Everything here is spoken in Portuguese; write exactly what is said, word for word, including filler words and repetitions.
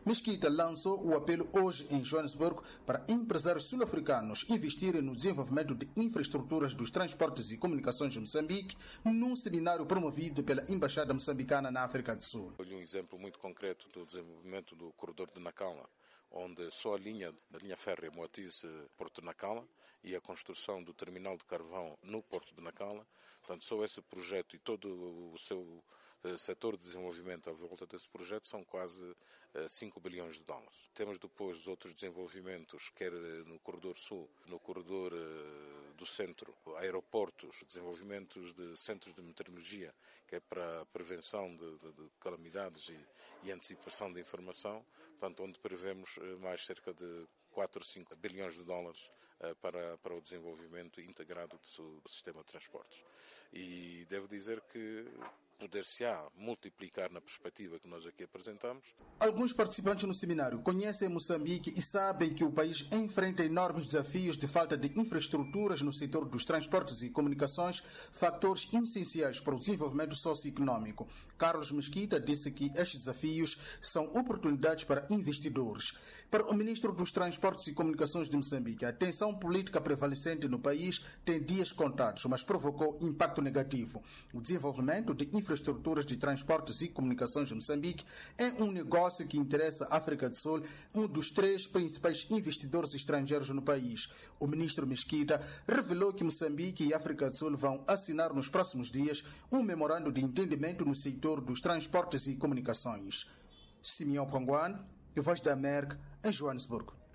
Mesquita lançou o apelo hoje em Joanesburgo para empresários sul-africanos investirem no desenvolvimento de infraestruturas dos transportes e comunicações de Moçambique num seminário promovido pela Embaixada Moçambicana na África do Sul. Um exemplo muito concreto do desenvolvimento do corredor de Nacala, onde só a linha da linha férrea Moatize-Porto de Nacala e a construção do terminal de carvão no Porto de Nacala. Portanto, só esse projeto e todo o seu setor de desenvolvimento à volta desse projeto são quase cinco bilhões de dólares. Temos depois os outros desenvolvimentos, quer no corredor sul, no corredor do centro, aeroportos, desenvolvimentos de centros de meteorologia, que é para a prevenção de, de, de calamidades e, e antecipação de informação, portanto, onde prevemos mais cerca de quatro ou cinco bilhões de dólares para, para o desenvolvimento integrado do, do sistema de transportes. E devo dizer que poder-se-á multiplicar na perspectiva que nós aqui apresentamos. Alguns participantes no seminário conhecem Moçambique e sabem que o país enfrenta enormes desafios de falta de infraestruturas no setor dos transportes e comunicações, fatores essenciais para o desenvolvimento socioeconômico. Carlos Mesquita disse que estes desafios são oportunidades para investidores. Para o ministro dos Transportes e Comunicações de Moçambique, a tensão política prevalecente no país tem dias contados, mas provocou impacto negativo. O desenvolvimento de infraestruturas de transportes e comunicações de Moçambique é um negócio que interessa a África do Sul, um dos três principais investidores estrangeiros no país. O ministro Mesquita revelou que Moçambique e África do Sul vão assinar nos próximos dias um memorando de entendimento no setor dos transportes e comunicações. Simeão Panguan, Voz da América, em Joanesburgo.